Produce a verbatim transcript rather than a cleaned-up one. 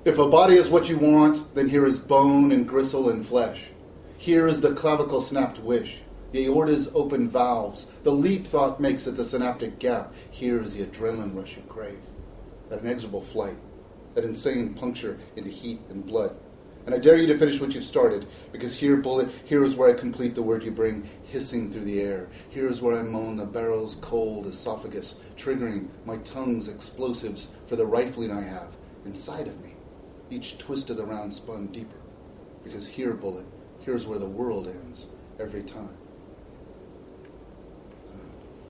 If a body is what you want, then here is bone and gristle and flesh. Here is the clavicle snapped wish, the aorta's open valves, the leap thought makes at the synaptic gap. Here is the adrenaline rush you crave, that inexorable flight, that insane puncture into heat and blood. And I dare you to finish what you've started, because here, bullet, here is where I complete the word you bring hissing through the air. Here is where I moan the barrel's cold esophagus, triggering my tongue's explosives for the rifling I have inside of me, each twisted around spun deeper. Because here, bullet, here's where the world ends every time.